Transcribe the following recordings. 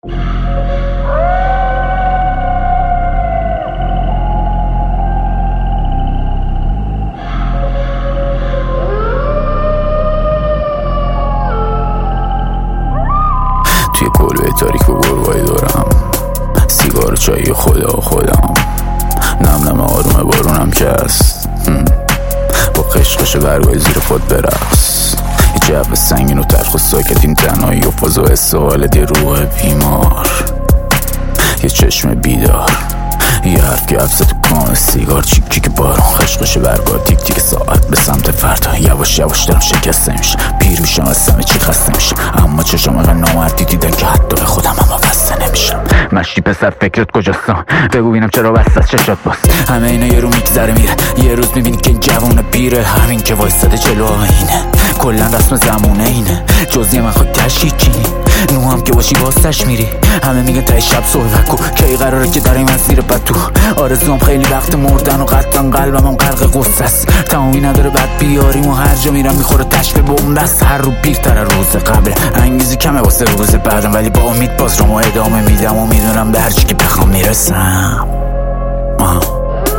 توی کلبه تاریک و گرگای دورم، سیگار و چایی خودم، نم نم آروم بارونم که هست، با قشقش برگای زیر خود برقص. یه جو سنگین و تلخ و ساکت، این تنهایی و فاز و استقالت یه روح بیمار، یه چشم بیدار، یه حرف که افزه تو کام سیگار، چیک چیک بارون، خشخش برگار، تیک تیک ساعت به سمت فردا. یواش یواش دارم شکسته میشه، پیر میشم از همه چی خسته میشه، اما چشم اقل نامردی دیدن که حتی به خودم اما بسته نمیشم. مشتی پسر فکرت کجاستم؟ بگو بینم چرا بسته از چشات باز؟ همه اینا یه رو میگذره میره، یه روز میبینی که این جوونه پیره، همین که وایستاده جلو آینه، کلن رسم زمونه اینه، جزی من خود تشکیکی نو هم که باشی واسش میری. همه میگن تای شب صحبت کو، کی قراره که در این من زیر پتو. آرزوام خیلی وقت مردن و قطعا قلبم هم غرق غصه است، تمامی نداره بد بیاریم و هر جا میرم میخوره تشت به بومبست. هر رو پیرتر روز قبل، انگیزی کمه واسه روز بعدم، ولی با امید باز رو ادامه میدم و میدونم به هر چی که بخوام میرسم.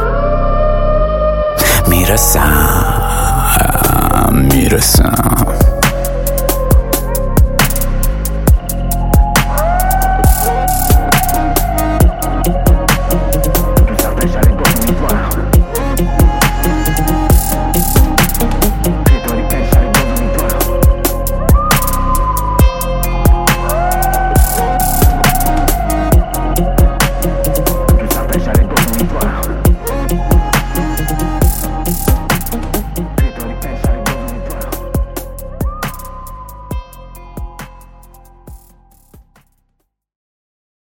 میرسم